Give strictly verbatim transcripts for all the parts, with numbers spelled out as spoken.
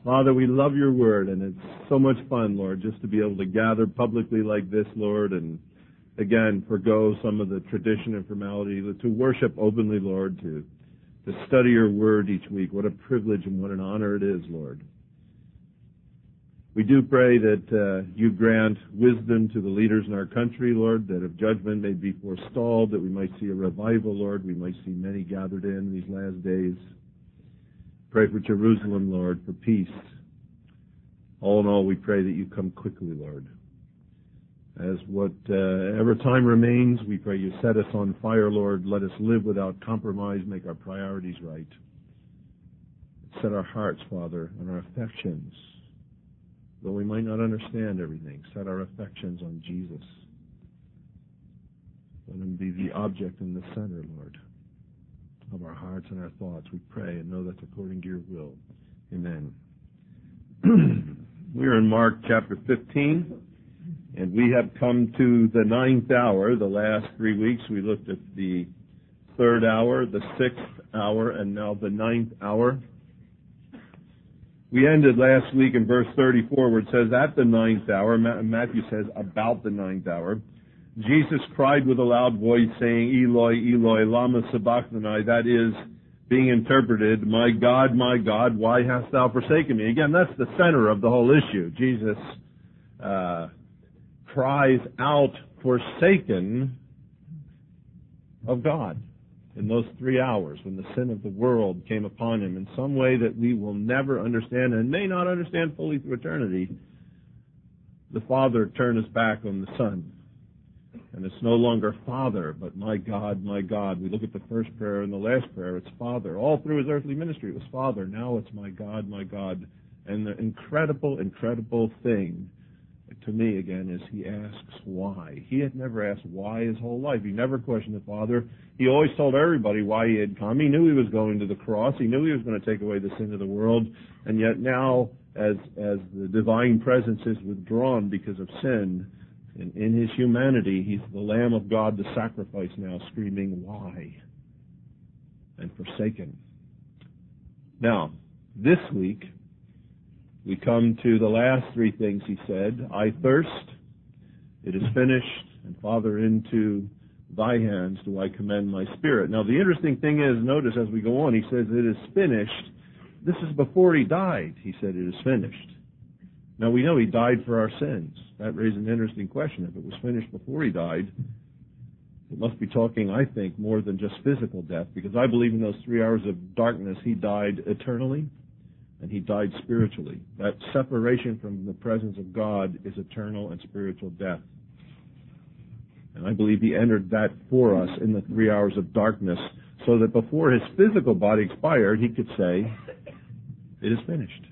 Father, we love your word, and it's so much fun, Lord, just to be able to gather publicly like this, Lord, and again, forgo some of the tradition and formality, to worship openly, Lord, to, to study your word each week. What a privilege and what an honor it is, Lord. We do pray that uh, you grant wisdom to the leaders in our country, Lord, that if judgment may be forestalled, that we might see a revival, Lord. We might see many gathered in these last days. Pray for Jerusalem, Lord, for peace. All in all, we pray that you come quickly, Lord. As whatever uh, time remains, we pray you set us on fire, Lord. Let us live without compromise, make our priorities right. Set our hearts, Father, and our affections, though we might not understand everything, set our affections on Jesus. Let him be the object and the center, Lord, of our hearts and our thoughts. We pray and know that's according to your will. Amen. We are in Mark chapter fifteen, and we have come to the ninth hour. The last three weeks we looked at the third hour, the sixth hour, and now the ninth hour. We ended last week in verse thirty-four where it says, at the ninth hour, Matthew says about the ninth hour, Jesus cried with a loud voice saying, Eloi, Eloi, lama sabachthani, that is being interpreted, my God, my God, why hast thou forsaken me? Again, that's the center of the whole issue. Jesus uh, cries out, forsaken of God. In those three hours when the sin of the world came upon him in some way that we will never understand and may not understand fully through eternity, the Father turned his back on the Son. And it's no longer Father, but my God, my God. We look at the first prayer and the last prayer, it's Father. All through his earthly ministry, it was Father. Now it's my God, my God. And the incredible, incredible thing to me, again, is he asks why. He had never asked why his whole life. He never questioned the Father. He always told everybody why he had come. He knew he was going to the cross. He knew he was going to take away the sin of the world. And yet now, as as the divine presence is withdrawn because of sin, and in his humanity, he's the Lamb of God, the sacrifice now, screaming, why? And forsaken. Now, this week, we come to the last three things he said. I thirst, it is finished, and Father, into thy hands do I commend my spirit. Now, the interesting thing is, notice as we go on, he says it is finished. This is before he died. He said it is finished. Now, we know he died for our sins. That raises an interesting question. If it was finished before he died, it must be talking, I think, more than just physical death, because I believe in those three hours of darkness, he died eternally, and he died spiritually. That separation from the presence of God is eternal and spiritual death. And I believe he entered that for us in the three hours of darkness, so that before his physical body expired, he could say, it is finished.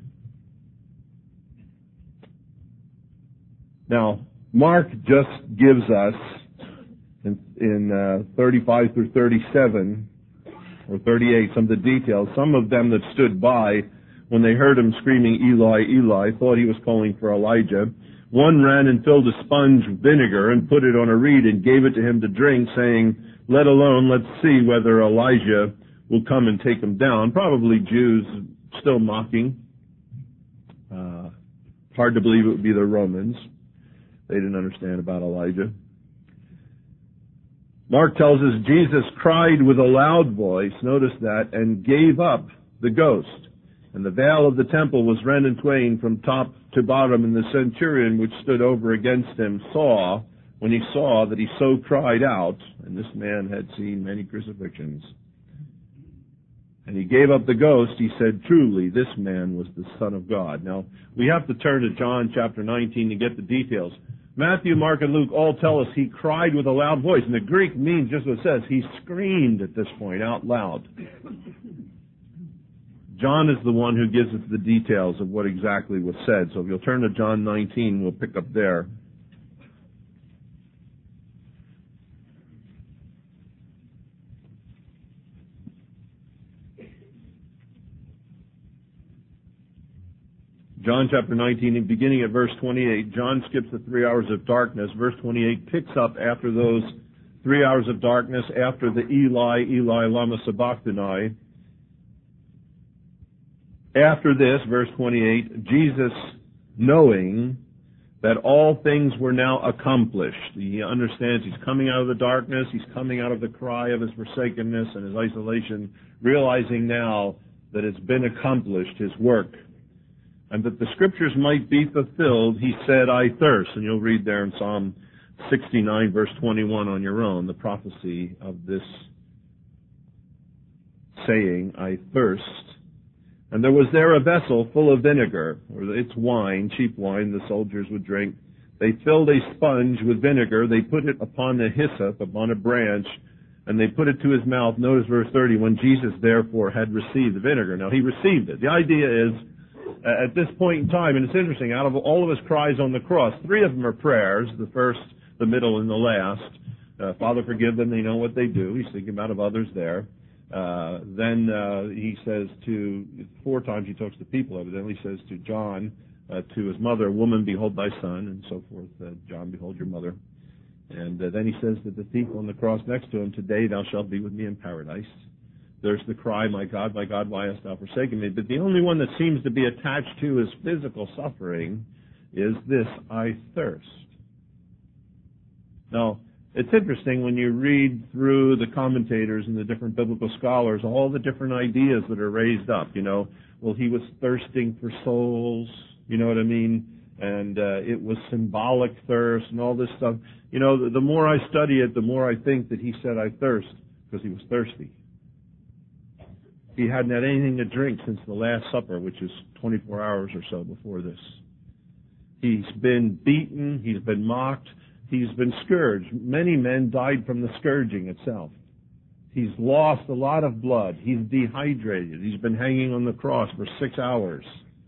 Now, Mark just gives us, in, in uh, thirty-five through thirty-seven, or thirty-eight, some of the details. Some of them that stood by, when they heard him screaming, Eli, Eli, thought he was calling for Elijah. One ran and filled a sponge with vinegar and put it on a reed and gave it to him to drink, saying, let alone, let's see whether Elijah will come and take him down. Probably Jews still mocking. Uh, hard to believe it would be the Romans. They didn't understand about Elijah. Mark tells us Jesus cried with a loud voice, notice that, and gave up the ghost. And the veil of the temple was rent in twain from top to bottom, and the centurion which stood over against him saw, when he saw that he so cried out, and this man had seen many crucifixions, and he gave up the ghost, he said, truly, this man was the Son of God. Now, we have to turn to John chapter nineteen to get the details. Matthew, Mark, and Luke all tell us he cried with a loud voice. And the Greek means just what it says. He screamed at this point out loud. John is the one who gives us the details of what exactly was said. So if you'll turn to John nineteen, we'll pick up there. John chapter nineteen, beginning at verse twenty-eight. John skips the three hours of darkness. Verse twenty-eight picks up after those three hours of darkness, after the Eli, Eli, lama sabachthani. After this, verse twenty-eight, Jesus, knowing that all things were now accomplished. He understands he's coming out of the darkness, he's coming out of the cry of his forsakenness and his isolation, realizing now that it's been accomplished, his work, and that the scriptures might be fulfilled, he said, I thirst. And you'll read there in Psalm sixty-nine, verse twenty-one on your own, the prophecy of this saying, I thirst. And there was there a vessel full of vinegar, or it's wine, cheap wine the soldiers would drink. They filled a sponge with vinegar. They put it upon the hyssop, upon a branch, and they put it to his mouth. Notice verse thirty, when Jesus therefore had received the vinegar. Now, he received it. The idea is, uh, at this point in time, and it's interesting, out of all of his cries on the cross, three of them are prayers, the first, the middle, and the last. Uh, Father, forgive them, they know what they do. He's thinking about of others there. Uh, then uh, he says to, four times he talks to people, evidently he says to John, uh, to his mother, woman, behold thy son, and so forth, uh, John, behold your mother. And uh, then he says to the thief on the cross next to him, today thou shalt be with me in paradise. There's the cry, my God, my God, why hast thou forsaken me? But the only one that seems to be attached to his physical suffering is this, I thirst. Now, it's interesting when you read through the commentators and the different biblical scholars, all the different ideas that are raised up, you know, well, he was thirsting for souls, you know what I mean? And uh, it was symbolic thirst and all this stuff. You know, the, the more I study it, the more I think that he said, I thirst, because he was thirsty. He hadn't had anything to drink since the Last Supper, which is twenty-four hours or so before this. He's been beaten, he's been mocked, he's been scourged. Many men died from the scourging itself. He's lost a lot of blood. He's dehydrated. He's been hanging on the cross for six hours.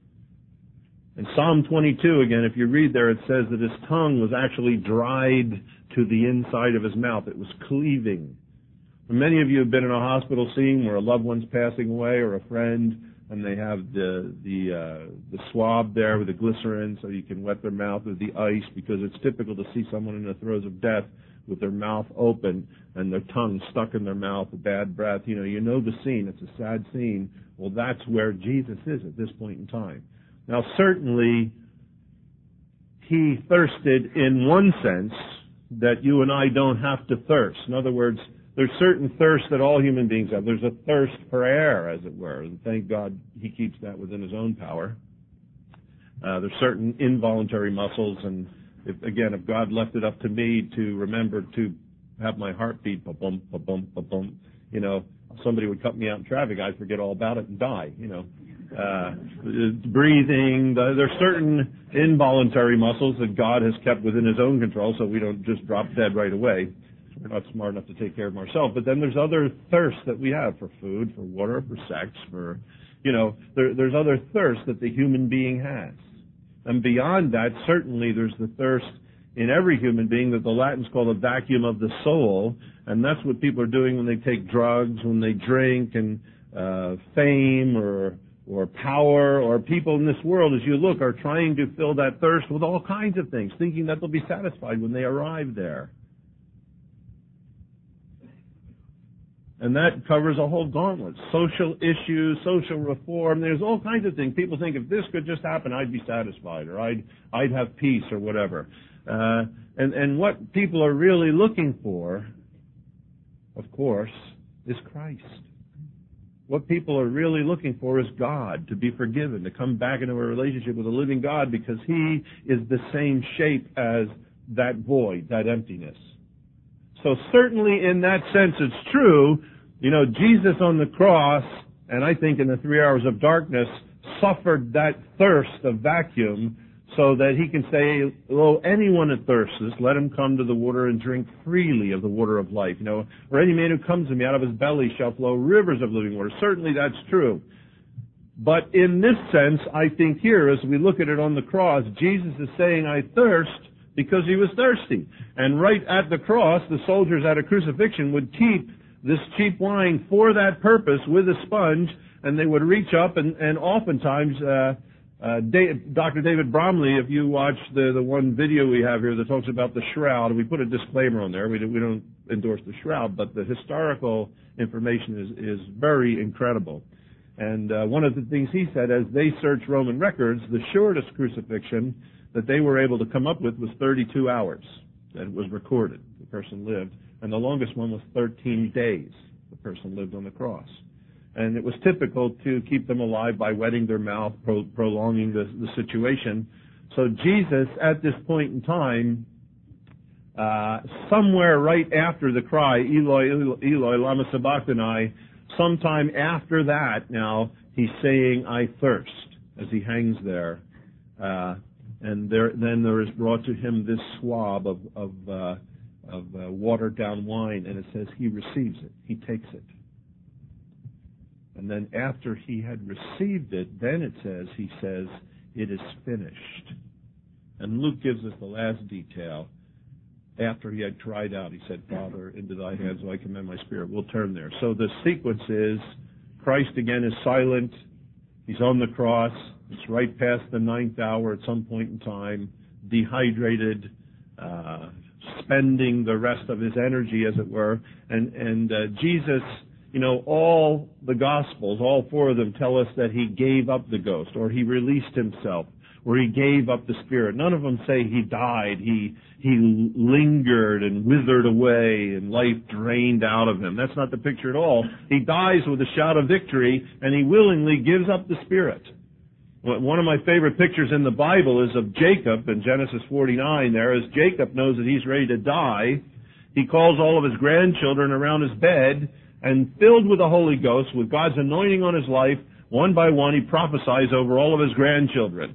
In Psalm twenty-two, again, if you read there, it says that his tongue was actually dried to the inside of his mouth. It was cleaving. Many of you have been in a hospital scene where a loved one's passing away or a friend, and they have the the uh, the swab there with the glycerin so you can wet their mouth with the ice, because it's typical to see someone in the throes of death with their mouth open and their tongue stuck in their mouth, a bad breath. You know, you know the scene. It's a sad scene. Well, that's where Jesus is at this point in time. Now, certainly, he thirsted in one sense that you and I don't have to thirst. In other words, there's certain thirst that all human beings have. There's a thirst for air, as it were, and thank God he keeps that within his own power. Uh, there's certain involuntary muscles, and if, again, if God left it up to me to remember to have my heart beat, ba-bum, ba-bum, ba-bum, you know, somebody would cut me out in traffic, I'd forget all about it and die, you know. Uh, breathing, the, there's certain involuntary muscles that God has kept within his own control, so we don't just drop dead right away. We're not smart enough to take care of ourselves. But then there's other thirsts that we have for food, for water, for sex, for, you know, there, there's other thirsts that the human being has. And beyond that, certainly there's the thirst in every human being that the Latins call the vacuum of the soul. And that's what people are doing when they take drugs, when they drink, and uh, fame or or power, or people in this world, as you look, are trying to fill that thirst with all kinds of things, thinking that they'll be satisfied when they arrive there. And that covers a whole gauntlet. Social issues, social reform, there's all kinds of things. People think if this could just happen, I'd be satisfied, or I'd, I'd have peace, or whatever. Uh, and, and what people are really looking for, of course, is Christ. What people are really looking for is God, to be forgiven, to come back into a relationship with a living God, because he is the same shape as that void, that emptiness. So certainly in that sense it's true. You know, Jesus on the cross, and I think in the three hours of darkness, suffered that thirst of vacuum so that he can say, lo, anyone that thirsts, let him come to the water and drink freely of the water of life. You know, or any man who comes to me, out of his belly shall flow rivers of living water. Certainly that's true. But in this sense, I think here, as we look at it on the cross, Jesus is saying, I thirst, because he was thirsty. And right at the cross, the soldiers at a crucifixion would keep this cheap wine for that purpose with a sponge, and they would reach up, and, and oftentimes, uh, uh, Dave, Doctor David Bromley, if you watch the, the one video we have here that talks about the shroud, we put a disclaimer on there. We, we don't endorse the shroud, but the historical information is, is very incredible. And uh, one of the things he said, as they searched Roman records, the shortest crucifixion that they were able to come up with was thirty-two hours that it was recorded. The person lived. And the longest one was thirteen days the person lived on the cross. And it was typical to keep them alive by wetting their mouth, pro- prolonging the, the situation. So Jesus, at this point in time, uh, somewhere right after the cry, Eloi, Eloi, Eloi, lama sabachthani, sometime after that, now, he's saying, I thirst, as he hangs there. Uh, and there, then there is brought to him this swab of, of, uh, of uh, watered down wine, and it says he receives it. He takes it. And then after he had received it, then it says, he says, it is finished. And Luke gives us the last detail. After he had cried out, he said, Father, into thy hands I commend my spirit. We'll turn there. So the sequence is, Christ again is silent. He's on the cross. It's right past the ninth hour at some point in time, dehydrated, uh, spending the rest of his energy, as it were. And, and uh, Jesus, you know, all the Gospels, all four of them tell us that he gave up the ghost, or he released himself, or he gave up the spirit. None of them say he died. He he lingered and withered away and life drained out of him. That's not the picture at all. He dies with a shout of victory, and he willingly gives up the spirit. One of my favorite pictures in the Bible is of Jacob in Genesis forty-nine there. As Jacob knows that he's ready to die, he calls all of his grandchildren around his bed, and filled with the Holy Ghost, with God's anointing on his life, one by one he prophesies over all of his grandchildren.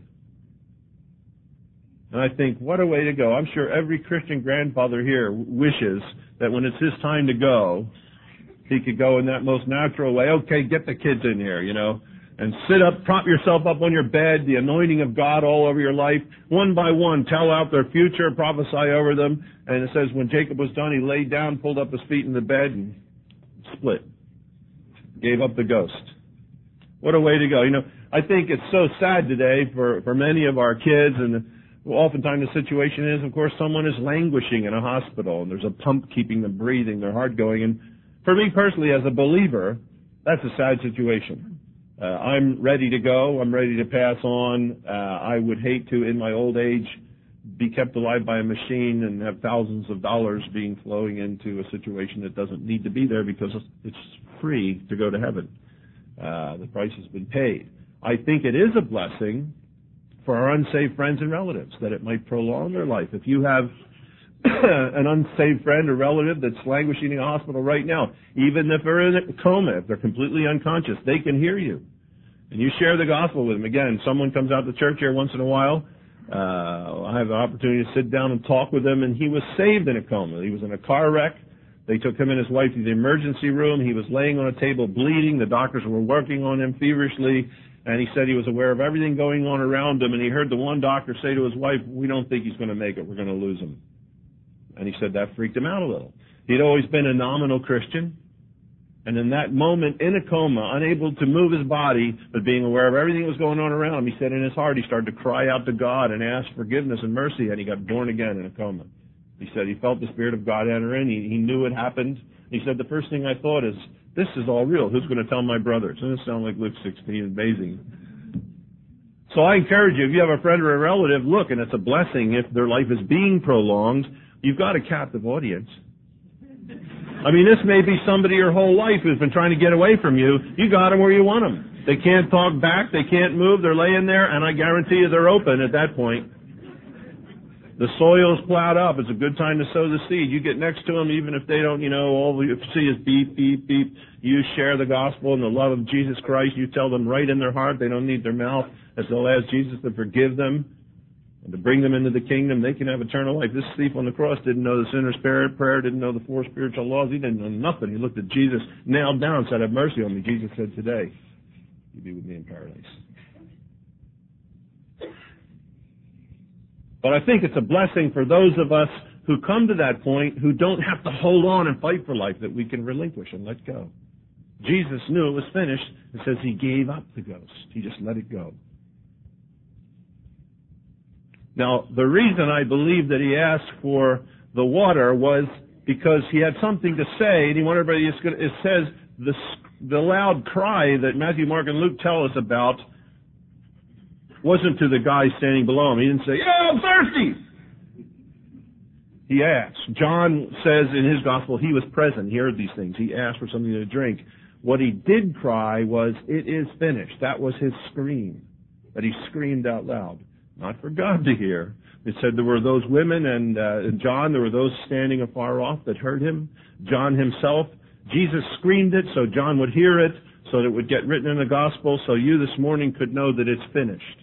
And I think, what a way to go. I'm sure every Christian grandfather here wishes that when it's his time to go, he could go in that most natural way. Okay, get the kids in here, you know, and sit up, prop yourself up on your bed, the anointing of God all over your life, one by one, tell out their future, prophesy over them. And it says when Jacob was done, he laid down, pulled up his feet in the bed, and split. Gave up the ghost. What a way to go. You know, I think it's so sad today for, for many of our kids, and oftentimes the situation is, of course, someone is languishing in a hospital, and there's a pump keeping them breathing, their heart going. And for me personally, as a believer, that's a sad situation. Uh, I'm ready to go. I'm ready to pass on. Uh, I would hate to, in my old age, be kept alive by a machine and have thousands of dollars being flowing into a situation that doesn't need to be there because it's free to go to heaven. Uh, the price has been paid. I think it is a blessing for our unsaved friends and relatives that it might prolong their life. If you have an unsaved friend or relative that's languishing in a hospital right now, even if they're in a coma, if they're completely unconscious, they can hear you. And you share the gospel with them. Again, someone comes out to church here once in a while. Uh, I have the opportunity to sit down and talk with him, and he was saved in a coma. He was in a car wreck. They took him and his wife to the emergency room. He was laying on a table bleeding. The doctors were working on him feverishly, and he said he was aware of everything going on around him, and he heard the one doctor say to his wife, we don't think he's going to make it. We're going to lose him. And he said that freaked him out a little. He'd always been a nominal Christian, and in that moment, in a coma, unable to move his body, but being aware of everything that was going on around him, he said in his heart, he started to cry out to God and ask forgiveness and mercy, and he got born again in a coma. He said he felt the Spirit of God enter in. He, he knew it happened. He said, the first thing I thought is, this is all real. Who's going to tell my brothers? Doesn't it sound like Luke sixteen? Amazing. So I encourage you, if you have a friend or a relative, look, and it's a blessing if their life is being prolonged. You've got a captive audience. I mean, this may be somebody your whole life who's been trying to get away from you. You got them where you want them. They can't talk back. They can't move. They're laying there, and I guarantee you they're open at that point. The soil's plowed up. It's a good time to sow the seed. You get next to them, even if they don't, you know, all you see is beep, beep, beep. You share the gospel and the love of Jesus Christ. You tell them right in their heart. They don't need their mouth, as they'll ask Jesus to forgive them and to bring them into the kingdom. They can have eternal life. This thief on the cross didn't know the sinner's prayer, didn't know the four spiritual laws. He didn't know nothing. He looked at Jesus, nailed down, said, have mercy on me. Jesus said, today, you'll be with me in paradise. But I think it's a blessing for those of us who come to that point, who don't have to hold on and fight for life, that we can relinquish and let go. Jesus knew it was finished. It says he gave up the ghost. He just let it go. Now, the reason I believe that he asked for the water was because he had something to say, and he wanted everybody to, it says, the the loud cry that Matthew, Mark, and Luke tell us about wasn't to the guy standing below him. He didn't say, "Yeah, I'm thirsty." He asked. John says in his gospel he was present. He heard these things. He asked for something to drink. What he did cry was, "It is finished." That was his scream, that he screamed out loud. Not for God to hear. It said there were those women and uh, John, there were those standing afar off that heard him. John himself, Jesus screamed it so John would hear it, so that it would get written in the gospel, so you this morning could know that it's finished.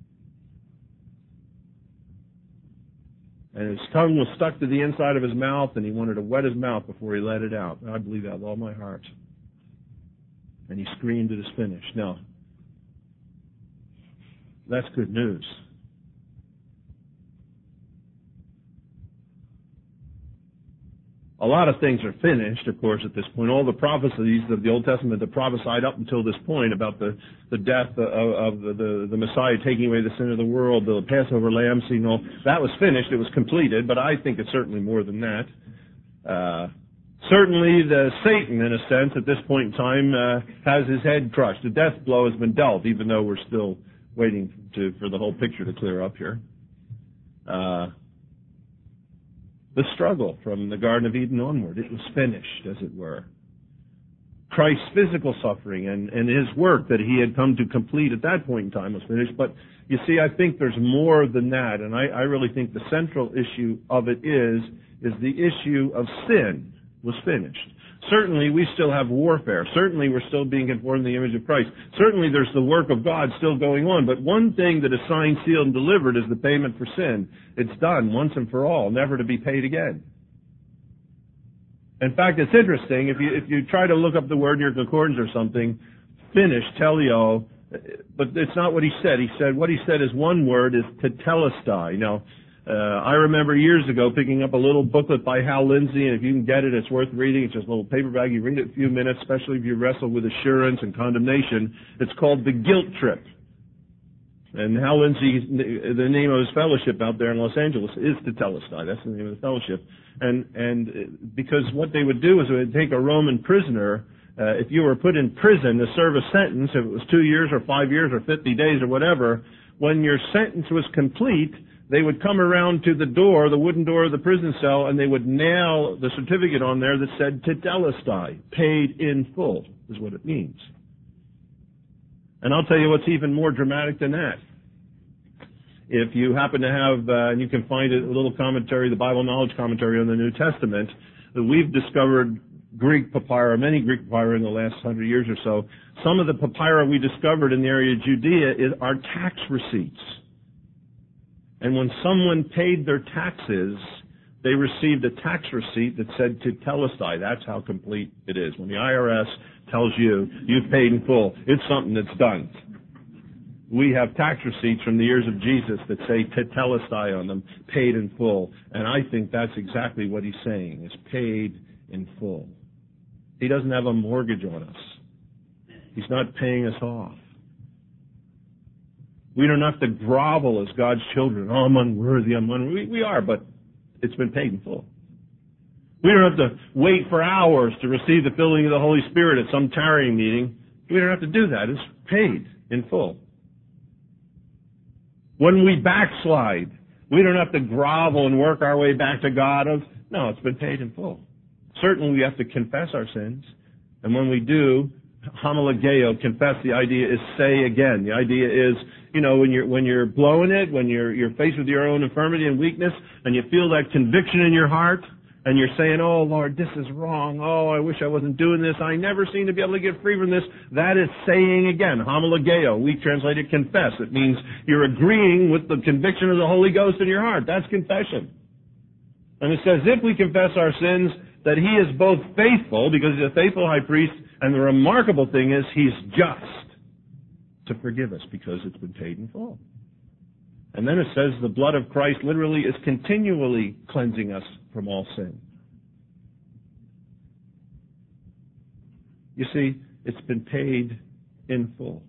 And his tongue was stuck to the inside of his mouth, and he wanted to wet his mouth before he let it out. I believe that with all my heart. And he screamed, "It is finished." Now, that's good news. A lot of things are finished, of course, at this point. All the prophecies of the Old Testament that prophesied up until this point about the, the death of, of the, the, the Messiah taking away the sin of the world, the Passover lamb scene, all that was finished. It was completed, but I think it's certainly more than that. Uh, certainly, the Satan, in a sense, at this point in time, uh, has his head crushed. The death blow has been dealt, even though we're still waiting to, for the whole picture to clear up here. Uh, The struggle from the Garden of Eden onward, it was finished, as it were. Christ's physical suffering and, and his work that he had come to complete at that point in time was finished. But you see, I think there's more than that, and I, I really think the central issue of it is, is the issue of sin was finished. Certainly, we still have warfare. Certainly, we're still being conformed to the image of Christ. Certainly, there's the work of God still going on. But one thing that is signed, sealed, and delivered is the payment for sin. It's done once and for all, never to be paid again. In fact, it's interesting, if you if you try to look up the word in your concordance or something, finished, teleo, but it's not what he said. He said, what he said is one word, is tetelestai. Now, Uh, I remember years ago picking up a little booklet by Hal Lindsey, and if you can get it, it's worth reading. It's just a little paper bag. You read it in a few minutes, especially if you wrestle with assurance and condemnation. It's called The Guilt Trip. And Hal Lindsey, the name of his fellowship out there in Los Angeles is Tetelestai. That's the name of the fellowship. And, and because what they would do is they would take a Roman prisoner. Uh, if you were put in prison to serve a sentence, if it was two years or five years or fifty days or whatever, when your sentence was complete, they would come around to the door, the wooden door of the prison cell, and they would nail the certificate on there that said Tetelestai, paid in full, is what it means. And I'll tell you what's even more dramatic than that. If you happen to have, uh, and you can find it, a little commentary, the Bible Knowledge Commentary on the New Testament, that we've discovered Greek papyri, many Greek papyri in the last hundred years or so. Some of the papyri we discovered in the area of Judea is, are tax receipts. And when someone paid their taxes, they received a tax receipt that said Tetelestai. That's how complete it is. When the I R S tells you you've paid in full, it's something that's done. We have tax receipts from the years of Jesus that say Tetelestai on them, paid in full. And I think that's exactly what he's saying, is paid in full. He doesn't have a mortgage on us. He's not paying us off. We don't have to grovel as God's children. Oh, I'm unworthy, I'm unworthy. We, we are, but it's been paid in full. We don't have to wait for hours to receive the filling of the Holy Spirit at some tarrying meeting. We don't have to do that. It's paid in full. When we backslide, we don't have to grovel and work our way back to God. Of No, it's been paid in full. Certainly we have to confess our sins. And when we do, homologeo, confess, the idea is say again. The idea is, you know, when you're when you're blowing it, when you're you're faced with your own infirmity and weakness, and you feel that conviction in your heart, and you're saying, "Oh Lord, this is wrong. Oh, I wish I wasn't doing this. I never seem to be able to get free from this." That is saying again, homologeo. We translate it confess. It means you're agreeing with the conviction of the Holy Ghost in your heart. That's confession. And it says, if we confess our sins, that he is both faithful, because he's a faithful high priest, and the remarkable thing is he's just to forgive us because it's been paid in full. And then it says the blood of Christ literally is continually cleansing us from all sin. You see, it's been paid in full.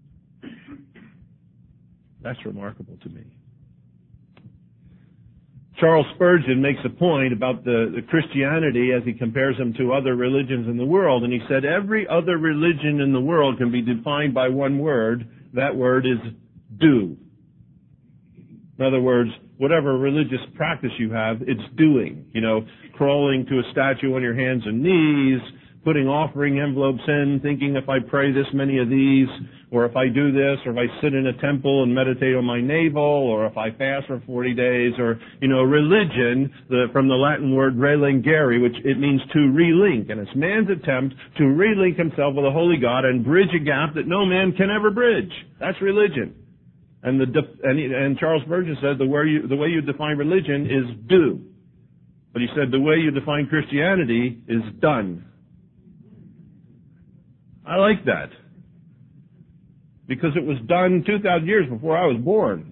That's remarkable to me. Charles Spurgeon makes a point about the, the Christianity as he compares them to other religions in the world, and he said every other religion in the world can be defined by one word. That word is do. In other words, whatever religious practice you have, it's doing. You know, crawling to a statue on your hands and knees, putting offering envelopes in, thinking if I pray this many of these, or if I do this, or if I sit in a temple and meditate on my navel, or if I fast for forty days, or, you know, religion, the, from the Latin word relingere, which it means to relink, and it's man's attempt to relink himself with a holy God and bridge a gap that no man can ever bridge. That's religion. And, the, and, and Charles Spurgeon said the way, you, the way you define religion is do. But he said the way you define Christianity is done. I like that. Because it was done two thousand years before I was born.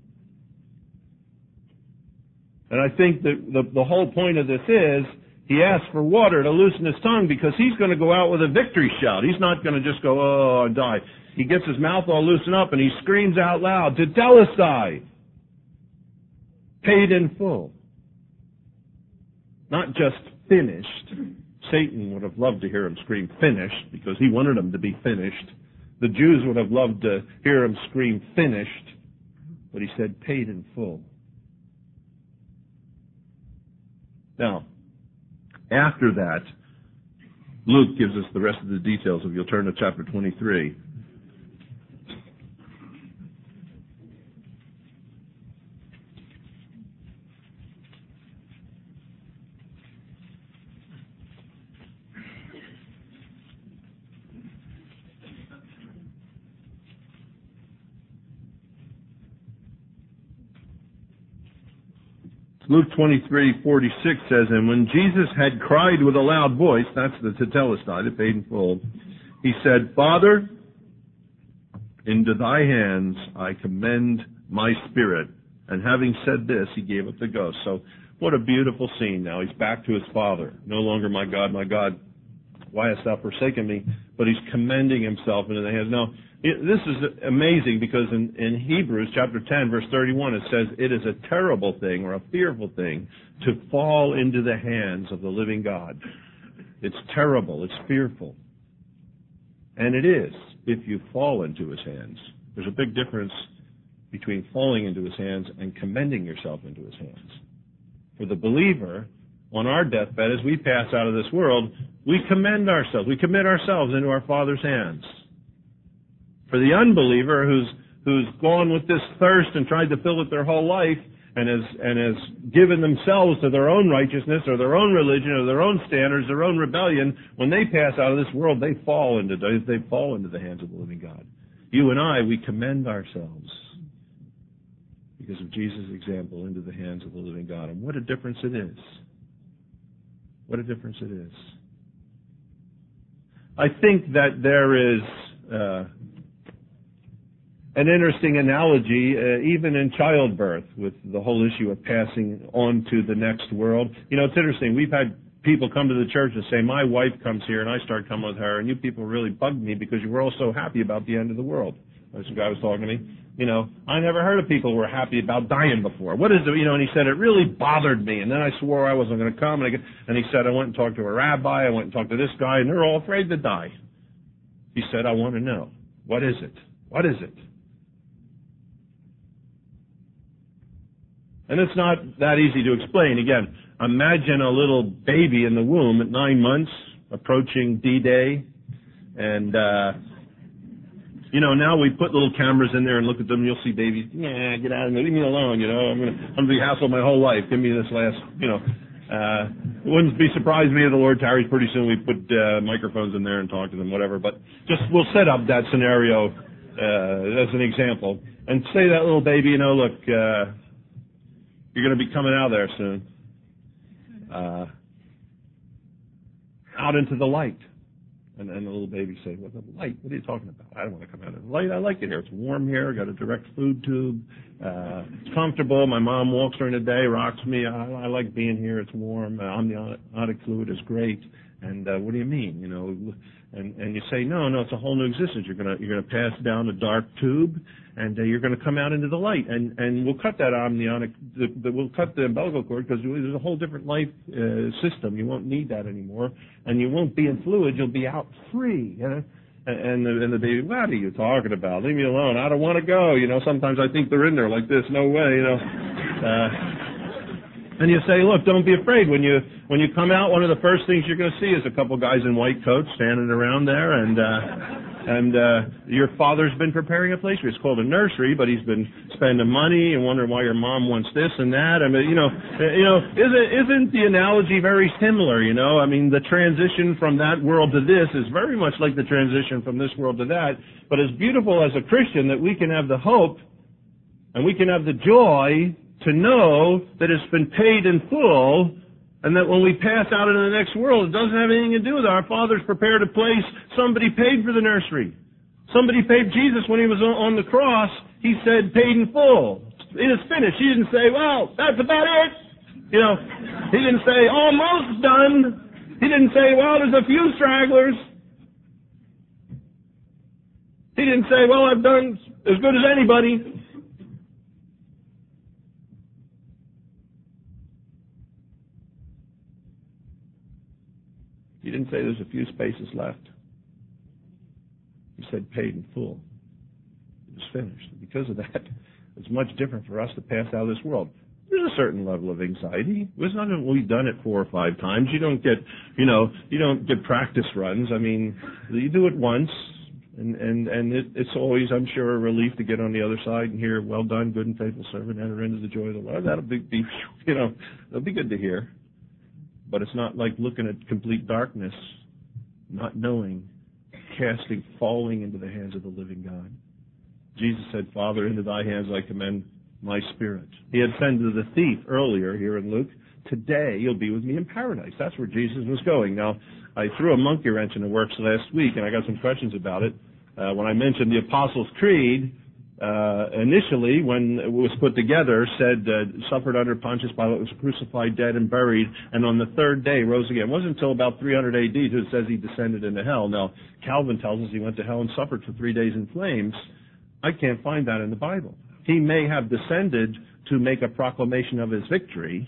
And I think that the, the whole point of this is he asked for water to loosen his tongue because he's going to go out with a victory shout. He's not going to just go, oh, and die. He gets his mouth all loosened up and he screams out loud, Tetelestai, paid in full. Not just finished. Satan would have loved to hear him scream finished because he wanted him to be finished. The Jews would have loved to hear him scream finished, but he said paid in full. Now, after that, Luke gives us the rest of the details if you'll turn to chapter twenty-three. Luke twenty-three forty-six says, and when Jesus had cried with a loud voice, that's the Tetelestai, the paid in full, he said, Father, into thy hands I commend my spirit. And having said this, he gave up the ghost. So what a beautiful scene now. He's back to his Father. No longer my God, my God, why hast thou forsaken me? But he's commending himself into the hands. Now, it, this is amazing because in, in Hebrews chapter ten, verse thirty-one, it says, it is a terrible thing or a fearful thing to fall into the hands of the living God. It's terrible. It's fearful. And it is if you fall into his hands. There's a big difference between falling into his hands and commending yourself into his hands. For the believer, on our deathbed, as we pass out of this world, we commend ourselves. We commit ourselves into our Father's hands. For the unbeliever who's who's gone with this thirst and tried to fill it their whole life and has and has given themselves to their own righteousness or their own religion or their own standards, their own rebellion, when they pass out of this world, they fall into they fall into the hands of the living God. You and I, we commend ourselves because of Jesus' example into the hands of the living God. And what a difference it is. What a difference it is. I think that there is uh, an interesting analogy, uh, even in childbirth, with the whole issue of passing on to the next world. You know, it's interesting. We've had people come to the church and say, my wife comes here and I start coming with her, and you people really bugged me because you were all so happy about the end of the world. Some guy was talking to me. You know, I never heard of people who were happy about dying before. What is it? You know, and he said, it really bothered me. And then I swore I wasn't going to come. And, I, and he said, I went and talked to a rabbi. I went and talked to this guy, and they're all afraid to die. He said, I want to know. What is it? What is it? And it's not that easy to explain. Again, imagine a little baby in the womb at nine months approaching D-Day. And, uh, you know, now we put little cameras in there and look at them. You'll see babies, yeah, get out of there, leave me alone, you know. I'm going to I'm gonna be hassled my whole life. Give me this last, you know. Uh, it wouldn't be surprised me if the Lord tarries pretty soon. We put uh, microphones in there and talk to them, whatever. But just we'll set up that scenario uh, as an example. And say that little baby, you know, look, uh, you're going to be coming out there soon. Uh, out into the light. And, and the little baby say, well, the light, what are you talking about? I don't want to come out of the light. I like it here. It's warm here. I got a direct food tube. Uh, it's comfortable. My mom walks during the day, rocks me. I, I like being here. It's warm. Uh, amniotic fluid is great. And uh, what do you mean? You know, and and you say, no, no, it's a whole new existence. You're gonna you're gonna pass down a dark tube, and uh, you're gonna come out into the light. And and we'll cut that amniotic, the, the, we'll cut the umbilical cord because there's a whole different life uh, system. You won't need that anymore, and you won't be in fluid. You'll be out free. You know? And and the, and the baby, what are you talking about? Leave me alone. I don't want to go. You know, sometimes I think they're in there like this. No way. You know. Uh, And you say, look, don't be afraid. When you when you come out, one of the first things you're going to see is a couple guys in white coats standing around there, and uh, and uh, your father's been preparing a place for you. It's called a nursery, but he's been spending money and wondering why your mom wants this and that. I mean, you know, you know, isn't isn't the analogy very similar? You know, I mean, the transition from that world to this is very much like the transition from this world to that. But as beautiful as a Christian that we can have the hope and we can have the joy to know that it's been paid in full, and that when we pass out into the next world, it doesn't have anything to do with it. Our Father's prepared a place. Somebody paid for the nursery. Somebody paid Jesus when he was on the cross. He said, paid in full. It is finished. He didn't say, well, that's about it. You know, he didn't say, almost done. He didn't say, well, there's a few stragglers. He didn't say, well, I've done as good as anybody. He didn't say there's a few spaces left. He said paid in full. It was finished. Because of that, it's much different for us to pass out of this world. There's a certain level of anxiety. It's not that we've done it four or five times. You don't get, you know, you don't get practice runs. I mean, you do it once, and and and it, it's always, I'm sure, a relief to get on the other side and hear, "Well done, good and faithful servant, enter into the joy of the Lord." That'll be, be you know, that'll be good to hear. But it's not like looking at complete darkness, not knowing, casting, falling into the hands of the living God. Jesus said, Father, into thy hands I commend my spirit. He had said to the thief earlier here in Luke, today you'll be with me in paradise. That's where Jesus was going. Now, I threw a monkey wrench in the works last week, and I got some questions about it. Uh, when I mentioned the Apostles' Creed, Uh, initially, when it was put together, said, uh, suffered under Pontius Pilate, was crucified, dead, and buried, and on the third day rose again. It wasn't until about three hundred A D that it says he descended into hell. Now, Calvin tells us he went to hell and suffered for three days in flames. I can't find that in the Bible. He may have descended to make a proclamation of his victory,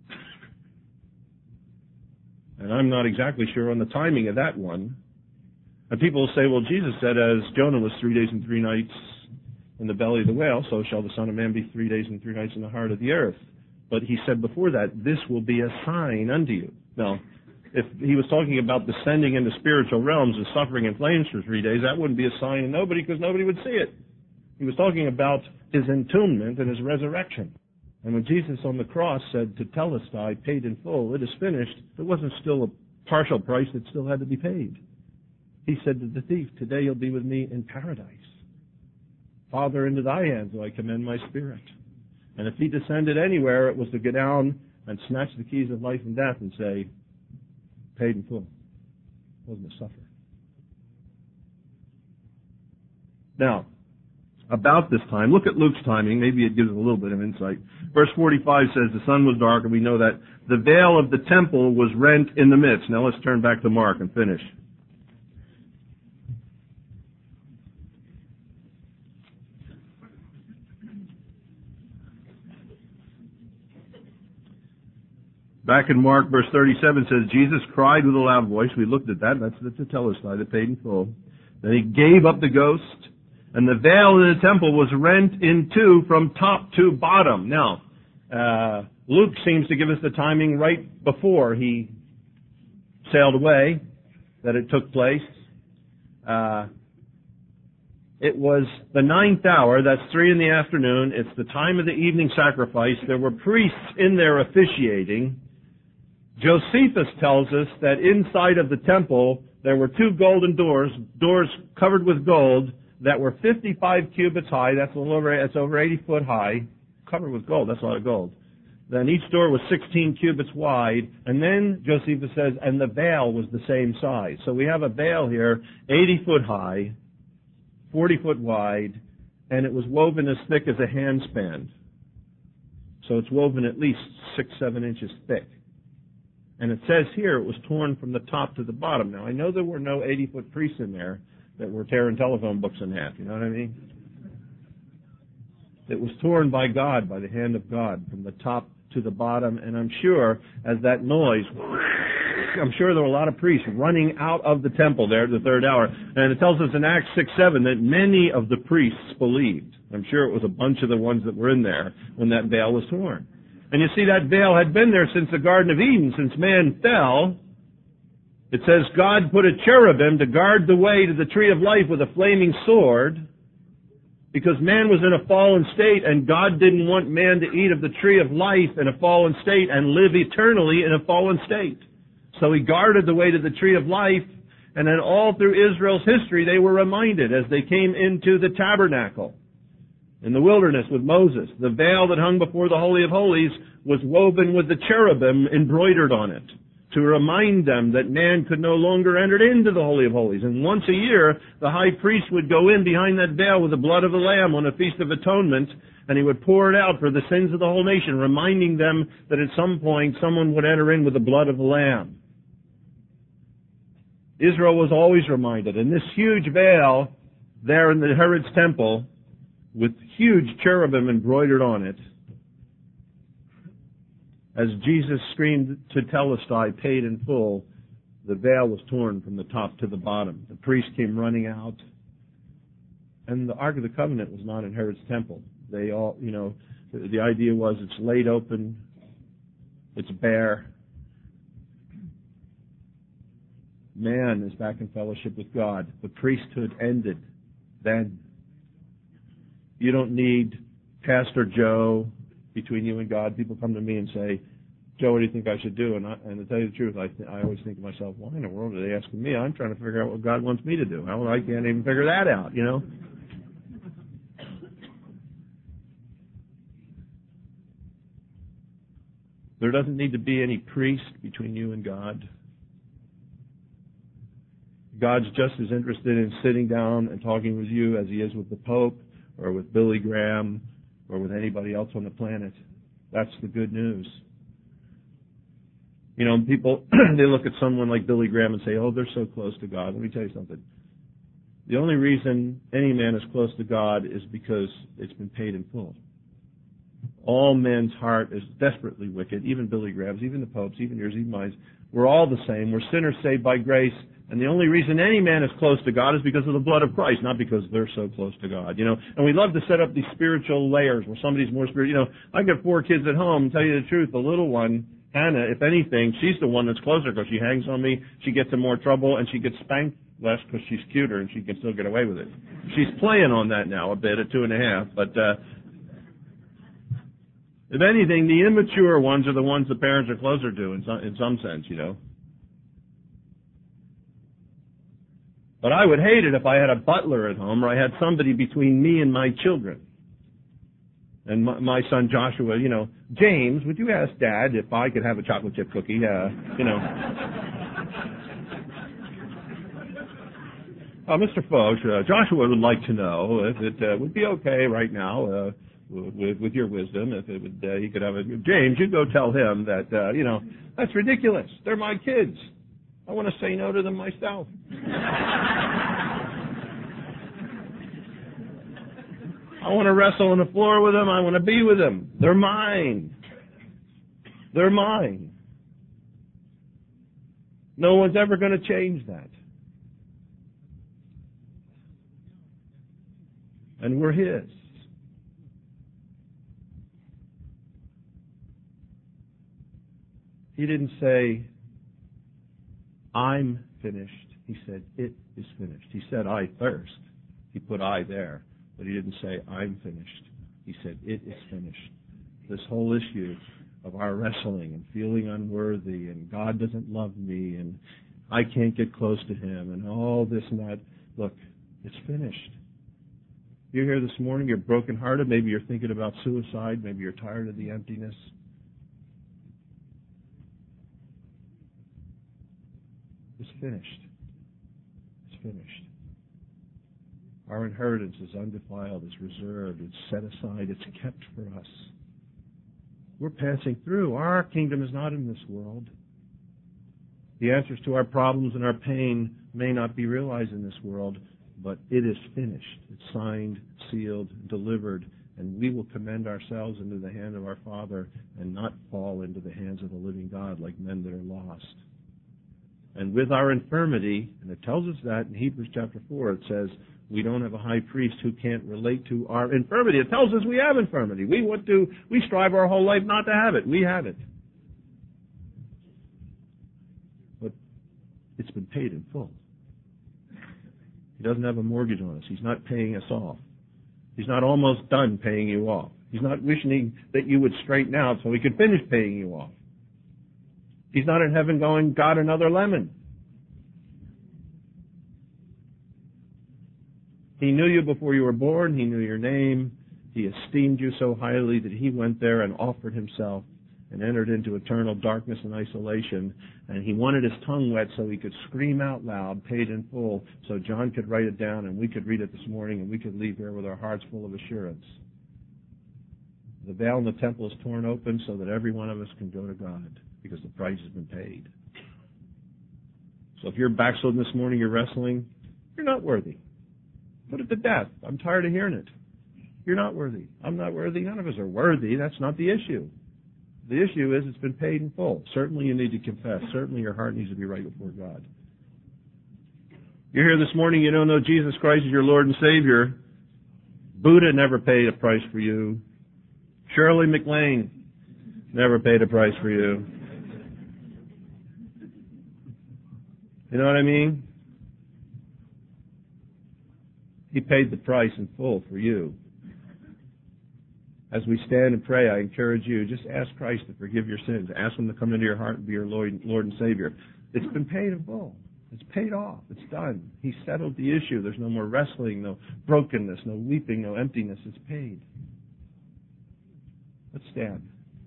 and I'm not exactly sure on the timing of that one. And people will say, well, Jesus said, as Jonah was three days and three nights in the belly of the whale, so shall the Son of Man be three days and three nights in the heart of the earth. But he said before that, this will be a sign unto you. Now, if he was talking about descending into spiritual realms and suffering in flames for three days, that wouldn't be a sign to nobody because nobody would see it. He was talking about his entombment and his resurrection. And when Jesus on the cross said, to Telestai, paid in full, it is finished, it wasn't still a partial price that still had to be paid. He said to the thief, today you'll be with me in paradise. Father, into thy hands do I commend my spirit. And if he descended anywhere, it was to go down and snatch the keys of life and death and say, paid in full. It wasn't a suffer. Now, about this time, look at Luke's timing. Maybe it gives a little bit of insight. Verse forty-five says, the sun was dark, and we know that the veil of the temple was rent in the midst. Now let's turn back to Mark and finish. Back in Mark, verse thirty-seven says, Jesus cried with a loud voice. We looked at that. That's the Telestai, the paid in full. Then he gave up the ghost, and the veil of the temple was rent in two from top to bottom. Now, uh, Luke seems to give us the timing right before he sailed away, that it took place. Uh, it was the ninth hour, that's three in the afternoon. It's the time of the evening sacrifice. There were priests in there officiating. Josephus tells us that inside of the temple there were two golden doors, doors covered with gold that were fifty-five cubits high. That's a little over, that's over eighty foot high, covered with gold. That's a lot of gold. Then each door was sixteen cubits wide, and then Josephus says, and the veil was the same size. So we have a veil here, eighty foot high, forty foot wide, and it was woven as thick as a handspan. So it's woven at least six, seven inches thick. And it says here it was torn from the top to the bottom. Now, I know there were no eighty-foot priests in there that were tearing telephone books in half. You know what I mean? It was torn by God, by the hand of God, from the top to the bottom. And I'm sure, as that noise, I'm sure there were a lot of priests running out of the temple there at the third hour. And it tells us in Acts six seven that many of the priests believed. I'm sure it was a bunch of the ones that were in there when that veil was torn. And you see, that veil had been there since the Garden of Eden, since man fell. It says God put a cherubim to guard the way to the tree of life with a flaming sword, because man was in a fallen state, and God didn't want man to eat of the tree of life in a fallen state and live eternally in a fallen state. So he guarded the way to the tree of life, and then all through Israel's history they were reminded as they came into the tabernacle in the wilderness with Moses. The veil that hung before the Holy of Holies was woven with the cherubim embroidered on it, to remind them that man could no longer enter into the Holy of Holies. And once a year, the high priest would go in behind that veil with the blood of the Lamb on a Feast of Atonement, and he would pour it out for the sins of the whole nation, reminding them that at some point someone would enter in with the blood of the Lamb. Israel was always reminded. And this huge veil there in the Herod's temple, with huge cherubim embroidered on it, as Jesus screamed to Telestai, paid in full, the veil was torn from the top to the bottom. The priest came running out. And the Ark of the Covenant was not in Herod's temple. They all, you know, the, the idea was it's laid open, it's bare. Man is back in fellowship with God. The priesthood ended then. You don't need Pastor Joe between you and God. People come to me and say, Joe, what do you think I should do? And, I, and to tell you the truth, I, th- I always think to myself, why in the world are they asking me? I'm trying to figure out what God wants me to do. How, I can't even figure that out, you know? There doesn't need to be any priest between you and God. God's just as interested in sitting down and talking with you as he is with the Pope or with Billy Graham or with anybody else on the planet. That's the good news. You know, people, they look at someone like Billy Graham and say, oh, they're so close to God. Let me tell you something. The only reason any man is close to God is because it's been paid in full. All men's heart is desperately wicked, even Billy Graham's, even the Pope's, even yours, even mine. We're all the same. We're sinners saved by grace. And the only reason any man is close to God is because of the blood of Christ, not because they're so close to God. You know, and we love to set up these spiritual layers where somebody's more spiritual. You know, I got four kids at home. And tell you the truth, the little one, Hannah, if anything, she's the one that's closer because she hangs on me. She gets in more trouble, and she gets spanked less because she's cuter and she can still get away with it. She's playing on that now a bit at two and a half, but uh, if anything, the immature ones are the ones the parents are closer to in some, in some sense, you know. But I would hate it if I had a butler at home or I had somebody between me and my children. And my, my son Joshua, you know, James, would you ask Dad if I could have a chocolate chip cookie? Uh, you know. uh, Mister Foch, uh, Joshua would like to know if it uh, would be okay right now, uh, with, with your wisdom, if it would, uh, he could have a... James, you go tell him that, uh, you know, that's ridiculous. They're my kids. I want to say no to them myself. I want to wrestle on the floor with them. I want to be with them. They're mine. They're mine. No one's ever going to change that. And we're his. He didn't say, I'm finished. He said, it is finished. He said, I thirst. He put I there. But he didn't say, I'm finished. He said, it is finished. This whole issue of our wrestling and feeling unworthy and God doesn't love me and I can't get close to him and all this and that. Look, it's finished. You're here this morning, you're brokenhearted. Maybe you're thinking about suicide. Maybe you're tired of the emptiness. It's finished. It's finished. Our inheritance is undefiled, it's reserved, it's set aside, it's kept for us. We're passing through. Our kingdom is not in this world. The answers to our problems and our pain may not be realized in this world, but it is finished. It's signed, sealed, delivered, and we will commend ourselves into the hand of our Father and not fall into the hands of the living God like men that are lost. And with our infirmity, and it tells us that in Hebrews chapter four, it says we don't have a high priest who can't relate to our infirmity. It tells us we have infirmity. We want to, we strive our whole life not to have it. We have it. But it's been paid in full. He doesn't have a mortgage on us. He's not paying us off. He's not almost done paying you off. He's not wishing that you would straighten out so he could finish paying you off. He's not in heaven going, got another lemon. He knew you before you were born. He knew your name. He esteemed you so highly that he went there and offered himself and entered into eternal darkness and isolation. And he wanted his tongue wet so he could scream out loud, paid in full, so John could write it down and we could read it this morning and we could leave here with our hearts full of assurance. The veil in the temple is torn open so that every one of us can go to God because the price has been paid. So if you're backslidden this morning, you're wrestling, you're not worthy. Put it to death. I'm tired of hearing it. You're not worthy. I'm not worthy. None of us are worthy. That's not the issue. The issue is it's been paid in full. Certainly you need to confess. Certainly your heart needs to be right before God. You're here this morning, you don't know Jesus Christ is your Lord and Savior. Buddha never paid a price for you. Shirley MacLaine never paid a price for you. You know what I mean? He paid the price in full for you. As we stand and pray, I encourage you, just ask Christ to forgive your sins. Ask Him to come into your heart and be your Lord, Lord and Savior. It's been paid in full. It's paid off. It's done. He settled the issue. There's no more wrestling, no brokenness, no weeping, no emptiness. It's paid. Let's stand.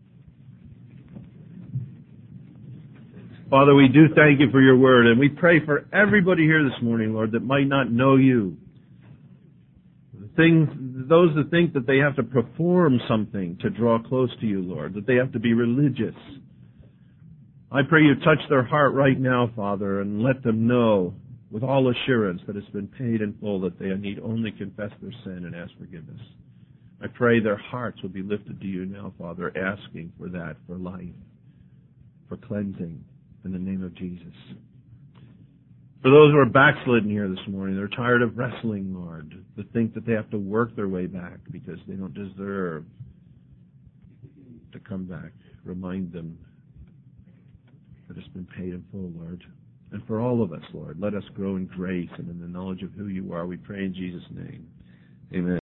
Father, we do thank you for your word, and we pray for everybody here this morning, Lord, that might not know you. Things, those that think that they have to perform something to draw close to you, Lord, that they have to be religious. I pray you touch their heart right now, Father, and let them know with all assurance that it's been paid in full, that they need only confess their sin and ask forgiveness. I pray their hearts will be lifted to you now, Father, asking for that, for life, for cleansing, in the name of Jesus. For those who are backslidden here this morning, they're tired of wrestling, Lord, that think that they have to work their way back because they don't deserve to come back. Remind them that it's been paid in full, Lord. And for all of us, Lord, let us grow in grace and in the knowledge of who you are. We pray in Jesus' name. Amen.